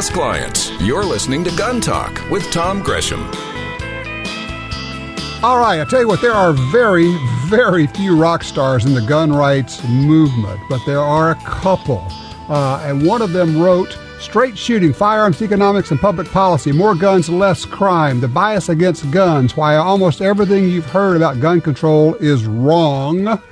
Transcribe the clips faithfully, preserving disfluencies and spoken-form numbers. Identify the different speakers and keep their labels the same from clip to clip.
Speaker 1: past clients. You're listening to Gun Talk with Tom Gresham.
Speaker 2: All right, I tell you what, there are very, very few rock stars in the gun rights movement, but there are a couple. Uh, and one of them wrote, Straight Shooting, Firearms Economics and Public Policy, More Guns, Less Crime, The Bias Against Guns, Why Almost Everything You've Heard About Gun Control is Wrong. Uh,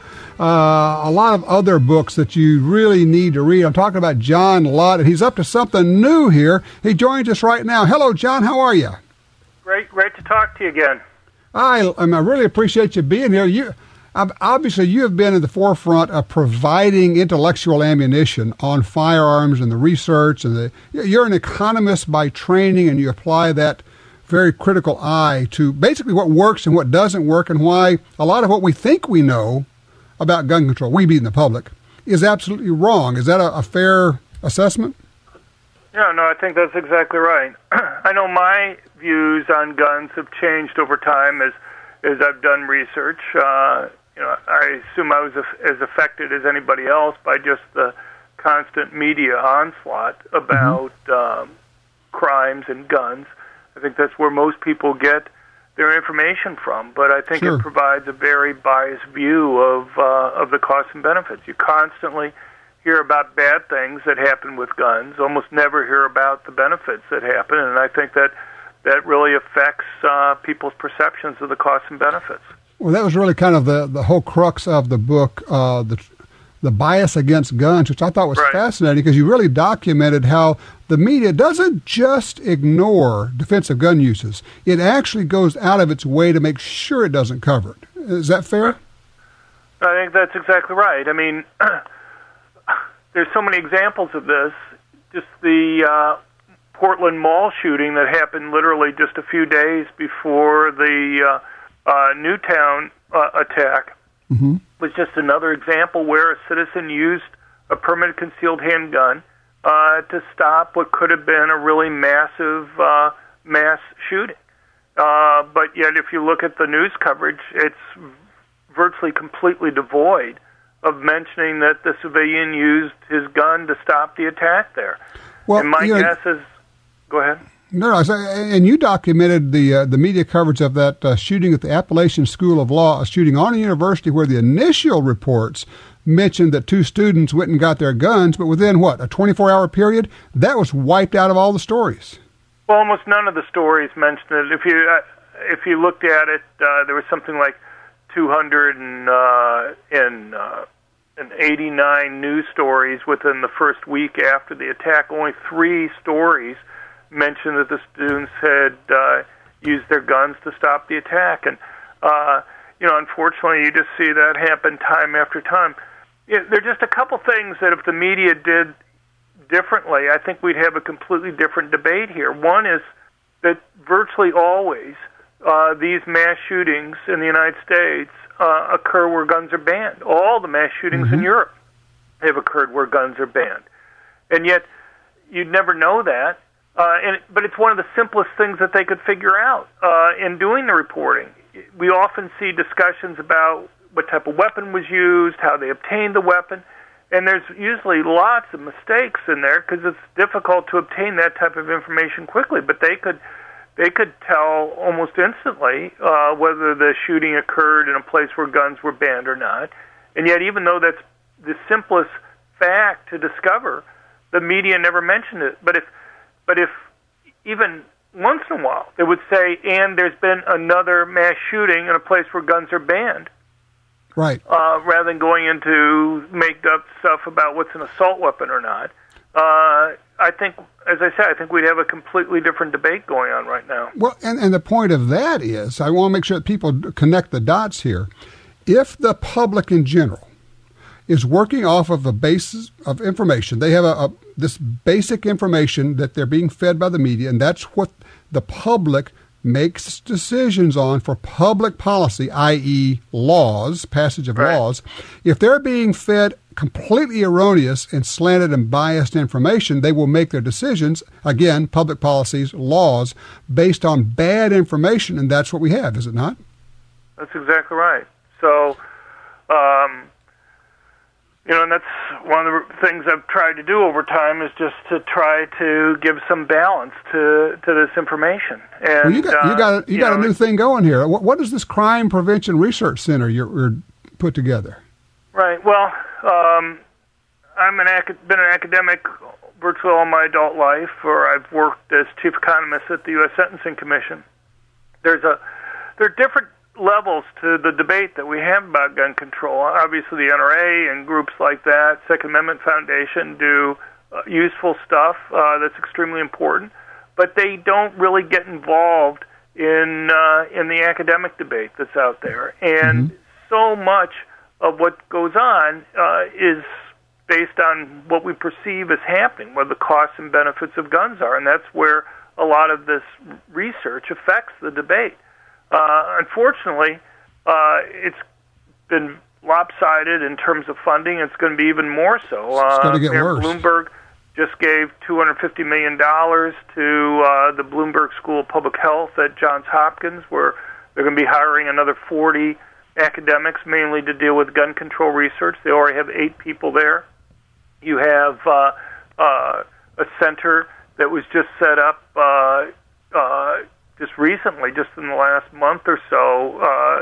Speaker 2: a lot of other books that you really need to read. I'm talking about John Lott, and he's up to something new here. He joins us right now. Hello, John. How are you?
Speaker 3: Great, great to talk to you again.
Speaker 2: I, I really appreciate you being here. You, obviously, you have been in the forefront of providing intellectual ammunition on firearms and the research. And the, you're an economist by training, and you apply that very critical eye to basically what works and what doesn't work, and why a lot of what we think we know about gun control, we being the public, is absolutely wrong. Is that a, a fair assessment?
Speaker 3: Yeah, no, I think that's exactly right. I know my views on guns have changed over time as as I've done research. Uh, you know, I assume I was as affected as anybody else by just the constant media onslaught about mm-hmm. um, crimes and guns. I think that's where most people get their information from. But I think
Speaker 2: sure.
Speaker 3: it provides a very biased view of uh, of the costs and benefits. You constantly hear about bad things that happen with guns, almost never hear about the benefits that happen, and I think that that really affects uh, people's perceptions of the costs and benefits.
Speaker 2: Well, that was really kind of the, the whole crux of the book, uh, the the bias against guns, which I thought was
Speaker 3: right.
Speaker 2: fascinating, because you really documented how the media doesn't just ignore defensive gun uses. It actually goes out of its way to make sure it doesn't cover it. Is that fair?
Speaker 3: I think that's exactly right. I mean, there's so many examples of this. Just the uh, Portland Mall shooting that happened literally just a few days before the uh, uh, Newtown uh, attack
Speaker 2: mm-hmm.
Speaker 3: was just another example where a citizen used a permanent concealed handgun uh, to stop what could have been a really massive uh, mass shooting. Uh, but yet, if you look at the news coverage, it's virtually completely devoid of mentioning that the civilian used his gun to stop the attack there.
Speaker 2: Well,
Speaker 3: and my
Speaker 2: you know,
Speaker 3: guess is, go ahead.
Speaker 2: No, no, and you documented the uh, the media coverage of that uh, shooting at the Appalachian School of Law, a shooting on a university where the initial reports mentioned that two students went and got their guns, but within, what, a twenty-four hour period, that was wiped out of all the stories.
Speaker 3: Well, almost none of the stories mentioned it. If you, uh, if you looked at it, uh, there was something like two hundred and, uh, in, uh, and eighty-nine news stories within the first week after the attack. Only three stories mentioned that the students had uh, used their guns to stop the attack. And, uh, you know, unfortunately, you just see that happen time after time. Yeah, there are just a couple things that if the media did differently, I think we'd have a completely different debate here. One is that virtually always uh, these mass shootings in the United States uh, occur where guns are banned. All the mass shootings
Speaker 2: mm-hmm.
Speaker 3: in Europe have occurred where guns are banned. And yet you'd never know that. Uh, and, but it's one of the simplest things that they could figure out uh, in doing the reporting. We often see discussions about what type of weapon was used, how they obtained the weapon, and there's usually lots of mistakes in there because it's difficult to obtain that type of information quickly. But they could they could tell almost instantly uh, whether the shooting occurred in a place where guns were banned or not. And yet, even though that's the simplest fact to discover, the media never mentioned it. But if but if even once in a while they would say, and there's been another mass shooting in a place where guns are banned,
Speaker 2: right?
Speaker 3: Uh, rather than going into make up stuff about what's an assault weapon or not. Uh, I think, as I said, I think we'd have a completely different debate going on right now.
Speaker 2: Well, and, and the point of that is, I want to make sure that people connect the dots here. If the public in general is working off of a basis of information, they have a, a this basic information that they're being fed by the media, and that's what the public makes decisions on for public policy, that is laws, passage of
Speaker 3: right.
Speaker 2: laws. If they're being fed completely erroneous and slanted and biased information, they will make their decisions, again, public policies, laws, based on bad information, and that's what we have, is it not?
Speaker 3: That's exactly right. So, um, you know, and that's one of the things I've tried to do over time is just to try to give some balance to, to this information. And
Speaker 2: well, you got you got a, you, you got know, a new thing going here. What, what is this Crime Prevention Research Center you're, you're put together?
Speaker 3: Right. Well, um, I'm an ac- been an academic virtually all my adult life, or I've worked as chief economist at the U S Sentencing Commission. There's a there are different levels to the debate that we have about gun control. Obviously, the N R A and groups like that, Second Amendment Foundation, do uh, useful stuff uh, that's extremely important, but they don't really get involved in uh, in the academic debate that's out there. And mm-hmm. so much of what goes on uh, is based on what we perceive as happening, what the costs and benefits of guns are, and that's where a lot of this research affects the debate. Uh, unfortunately, uh, it's been lopsided in terms of funding. It's going to be even more so.
Speaker 2: Uh, it's going to get
Speaker 3: Mayor
Speaker 2: worse.
Speaker 3: Bloomberg just gave two hundred fifty million dollars to uh, the Bloomberg School of Public Health at Johns Hopkins, where they're going to be hiring another forty academics, mainly to deal with gun control research. They already have eight people there. You have uh, uh, a center that was just set up uh, uh, just recently, just in the last month or so,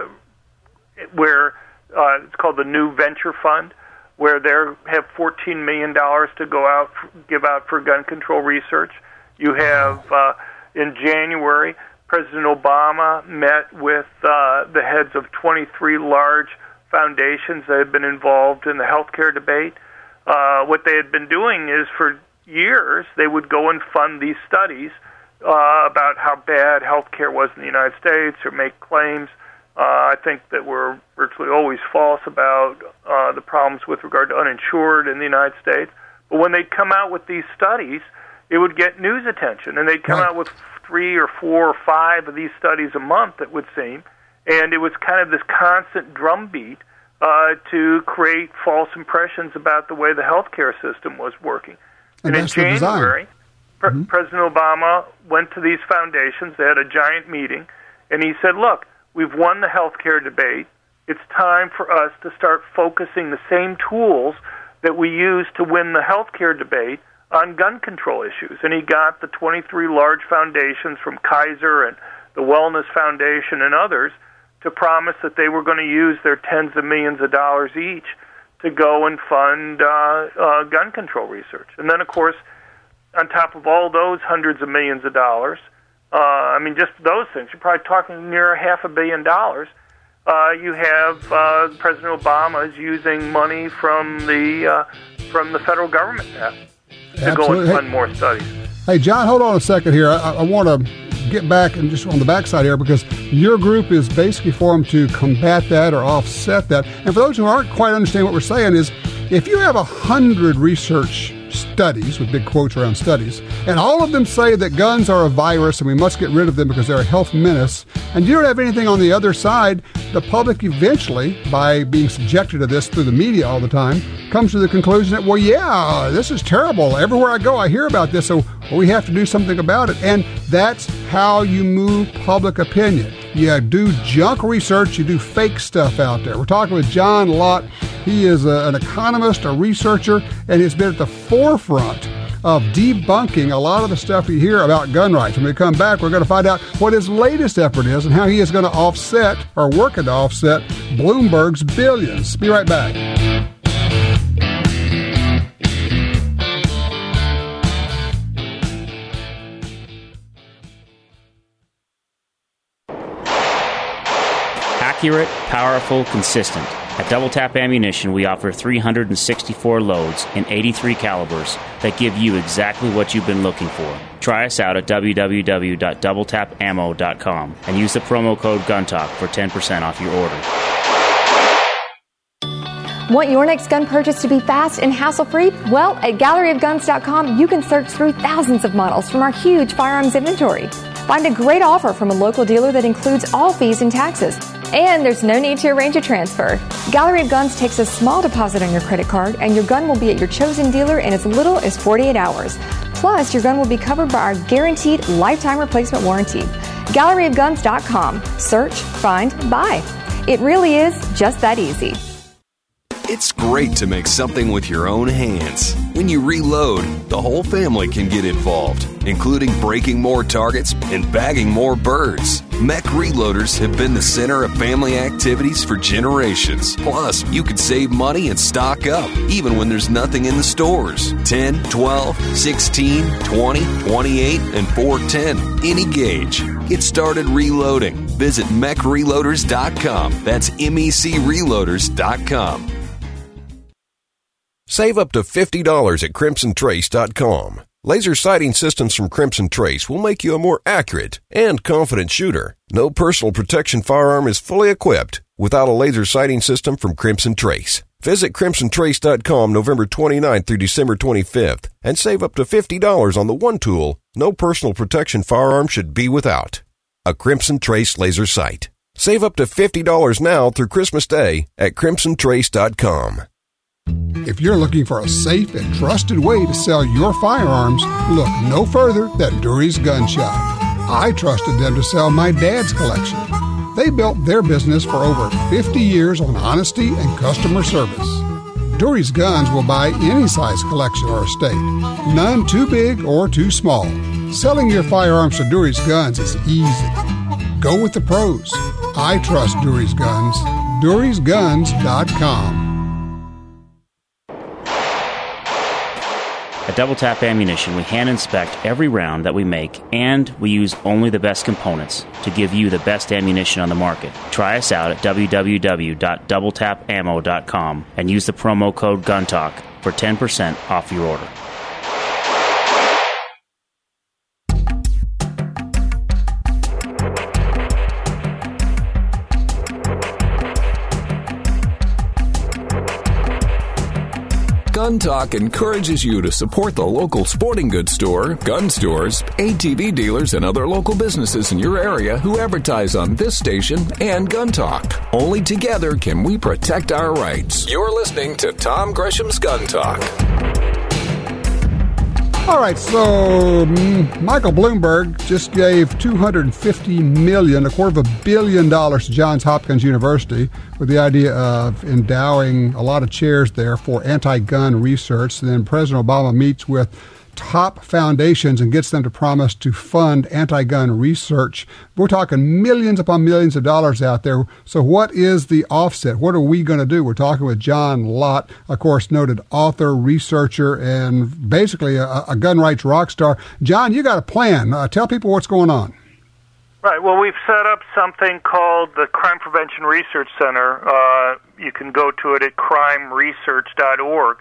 Speaker 3: uh, where uh, it's called the New Venture Fund, where they have fourteen million dollars to go out, give out for gun control research. You have, uh, in January, President Obama met with uh, the heads of twenty-three large foundations that have been involved in the healthcare debate. Uh, what they had been doing is, for years, they would go and fund these studies uh, about how bad healthcare was in the United States, or make claims, uh, I think, that were virtually always false about uh, the problems with regard to uninsured in the United States. But when they'd come out with these studies, it would get news attention, and they'd come
Speaker 2: right.
Speaker 3: out with three or four or five of these studies a month, it would seem, and it was kind of this constant drumbeat uh, to create false impressions about the way the healthcare system was working.
Speaker 2: And,
Speaker 3: and in January, Pre- mm-hmm. President Obama went to these foundations. They had a giant meeting, and he said, look, we've won the healthcare debate. It's time for us to start focusing the same tools that we use to win the healthcare debate on gun control issues. And he got the twenty-three large foundations from Kaiser and the Wellness Foundation and others to promise that they were going to use their tens of millions of dollars each to go and fund uh, uh, gun control research. And then, of course, on top of all those hundreds of millions of dollars, uh, I mean, just those things, you're probably talking near half a billion dollars. Uh, you have uh, President Obama is using money from the uh, from the federal government now to
Speaker 2: Absolutely.
Speaker 3: go and fund hey, more studies.
Speaker 2: Hey, John, hold on a second here. I, I want to get back and just on the backside here, because your group is basically formed to combat that or offset that. And for those who aren't quite understanding what we're saying is, if you have a hundred research studies, with big quotes around studies, and all of them say that guns are a virus and we must get rid of them because they're a health menace, and you don't have anything on the other side, the public eventually, by being subjected to this through the media all the time, comes to the conclusion that, well, yeah, this is terrible. Everywhere I go, I hear about this, so we have to do something about it. And that's how you move public opinion. You do junk research, you do fake stuff out there. We're talking with John Lott. He is a, an economist, a researcher, and he's been at the forefront of debunking a lot of the stuff you hear about gun rights. When we come back, we're going to find out what his latest effort is and how he is going to offset, or working to offset, Bloomberg's billions. Be right back.
Speaker 4: Accurate, powerful, consistent. At Double Tap Ammunition, we offer three hundred sixty-four loads in eighty-three calibers that give you exactly what you've been looking for. Try us out at w w w dot double tap ammo dot com and use the promo code GUNTALK for ten percent off your order.
Speaker 5: Want your next gun purchase to be fast and hassle-free? Well, at gallery of guns dot com, you can search through thousands of models from our huge firearms inventory. Find a great offer from a local dealer that includes all fees and taxes. And there's no need to arrange a transfer. Gallery of Guns takes a small deposit on your credit card, and your gun will be at your chosen dealer in as little as forty-eight hours. Plus, your gun will be covered by our guaranteed lifetime replacement warranty. gallery of guns dot com. Search, find, buy. It really is just that easy.
Speaker 1: It's great to make something with your own hands. When you reload, the whole family can get involved, including breaking more targets and bagging more birds. Mech Reloaders have been the center of family activities for generations. Plus, you can save money and stock up, even when there's nothing in the stores. ten, twelve, sixteen, twenty, twenty-eight, and four ten. Any gauge. Get started reloading. Visit mech reloaders dot com. That's M E C reloaders dot com.
Speaker 6: Save up to fifty dollars at crimson trace dot com. Laser sighting systems from Crimson Trace will make you a more accurate and confident shooter. No personal protection firearm is fully equipped without a laser sighting system from Crimson Trace. Visit crimson trace dot com November twenty-ninth through December twenty-fifth and save up to fifty dollars on the one tool no personal protection firearm should be without: a Crimson Trace laser sight. Save up to fifty dollars now through Christmas Day at crimson trace dot com.
Speaker 2: If you're looking for a safe and trusted way to sell your firearms, look no further than Dury's Gun Shop. I trusted them to sell my dad's collection. They built their business for over fifty years on honesty and customer service. Dury's Guns will buy any size collection or estate, none too big or too small. Selling your firearms to Dury's Guns is easy. Go with the pros. I trust Dury's Guns. Durys Guns dot com.
Speaker 4: At Double Tap Ammunition, we hand inspect every round that we make, and we use only the best components to give you the best ammunition on the market. Try us out at w w w dot double tap ammo dot com and use the promo code GUNTALK for ten percent off your order.
Speaker 1: Gun Talk encourages you to support the local sporting goods store, gun stores, A T V dealers, and other local businesses in your area who advertise on this station and Gun Talk. Only together can we protect our rights. You're listening to Tom Gresham's Gun Talk.
Speaker 2: All right, so mm, Michael Bloomberg just gave two hundred fifty million dollars, a quarter of a billion dollars to Johns Hopkins University with the idea of endowing a lot of chairs there for anti-gun research. And then President Obama meets with top foundations and gets them to promise to fund anti-gun research. We're talking millions upon millions of dollars out there. So what is the offset? What are we going to do? We're talking with John Lott, of course, noted author, researcher, and basically a, a gun rights rock star. John, you got a plan. Uh, tell people what's going on.
Speaker 3: Right. Well, we've set up something called the Crime Prevention Research Center. Uh, you can go to it at crime research dot org,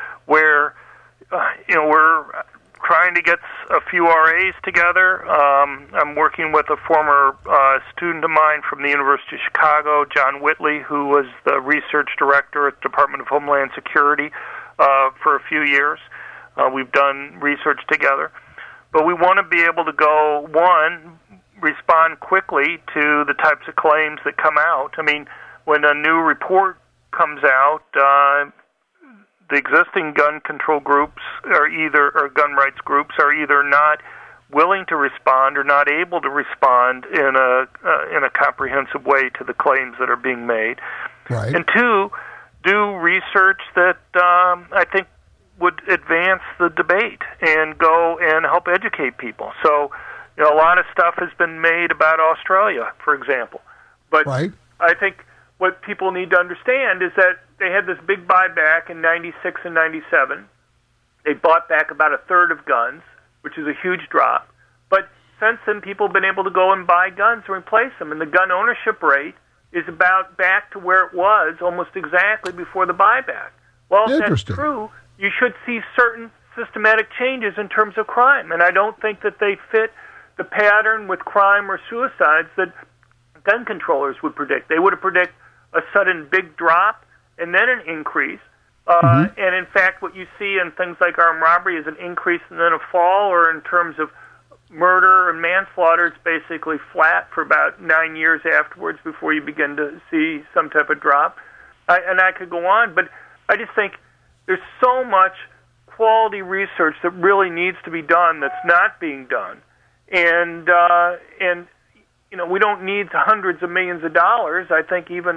Speaker 3: where Uh, you know, we're trying to get a few R As together. Um, I'm working with a former uh, student of mine from the University of Chicago, John Whitley, who was the research director at the Department of Homeland Security uh, for a few years. Uh, we've done research together. But we want to be able to go, one, respond quickly to the types of claims that come out. I mean, when a new report comes out, uh, the existing gun control groups are either, or gun rights groups are either not willing to respond or not able to respond in a uh, in a comprehensive way to the claims that are being made.
Speaker 2: Right.
Speaker 3: And two, do research that um, I think would advance the debate and go and help educate people. So, you know, a lot of stuff has been made about Australia, for example. But
Speaker 2: right.
Speaker 3: I think what people need to understand is that they had this big buyback in ninety-six and ninety-seven. They bought back about a third of guns, which is a huge drop. But since then, people have been able to go and buy guns and replace them. And the gun ownership rate is about back to where it was almost exactly before the buyback. Well, if that's true, you should see certain systematic changes in terms of crime. And I don't think that they fit the pattern with crime or suicides that gun controllers would predict. They would have predicted a sudden big drop and then an increase. Uh, mm-hmm. And in fact, what you see in things like armed robbery is an increase and then a fall, or in terms of murder and manslaughter, it's basically flat for about nine years afterwards before you begin to see some type of drop. I, and I could go on, but I just think there's so much quality research that really needs to be done that's not being done. And, uh, and you know, we don't need hundreds of millions of dollars. I think even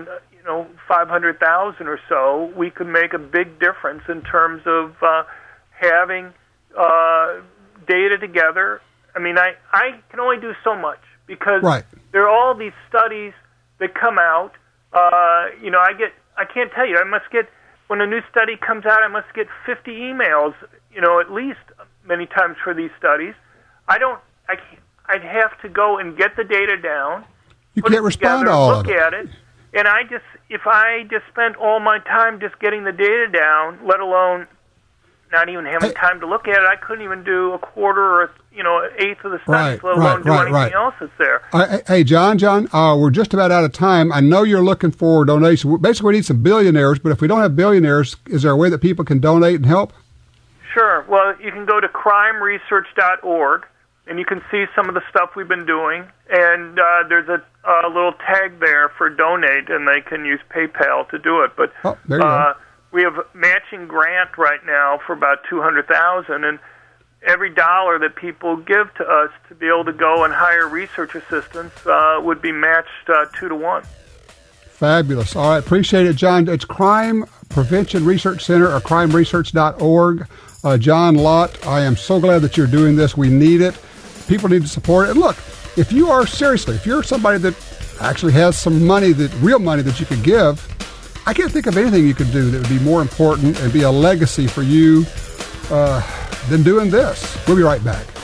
Speaker 3: you know, five hundred thousand or so, we could make a big difference in terms of uh, having uh, data together. I mean, I, I can only do so much because
Speaker 2: right.
Speaker 3: there are all these studies that come out. Uh, you know, I get, I can't tell you, I must get, when a new study comes out, I must get fifty emails, you know, at least many times for these studies. I don't, I can't, I'd have to go and get the data down.
Speaker 2: You can't respond to all
Speaker 3: look
Speaker 2: of it.
Speaker 3: at it, and I just, if I just spent all my time just getting the data down, let alone not even having
Speaker 2: hey.
Speaker 3: time to look at it, I couldn't even do a quarter or, you know, an eighth of the studies,
Speaker 2: Right,
Speaker 3: let alone
Speaker 2: right,
Speaker 3: do
Speaker 2: right,
Speaker 3: anything
Speaker 2: right.
Speaker 3: else that's there.
Speaker 2: Uh, hey, John, John, uh, we're just about out of time. I know you're looking for donations. Basically, we need some billionaires, but if we don't have billionaires, is there a way that people can donate and help?
Speaker 3: Sure. Well, you can go to crime research dot org, and you can see some of the stuff we've been doing. And uh, there's a, a little tag there for donate, and they can use PayPal to do it. But
Speaker 2: oh, there you
Speaker 3: uh,
Speaker 2: go.
Speaker 3: we have a matching grant right now for about two hundred thousand dollars, and every dollar that people give to us to be able to go and hire research assistants uh, would be matched uh, two to one.
Speaker 2: Fabulous. All right, appreciate it, John. It's Crime Prevention Research Center or crime research dot org. Uh, John Lott, I am so glad that you're doing this. We need it. People need to support it. And look, if you are, seriously, if you're somebody that actually has some money, that real money that you could give, I can't think of anything you could do that would be more important and be a legacy for you uh, than doing this. We'll be right back.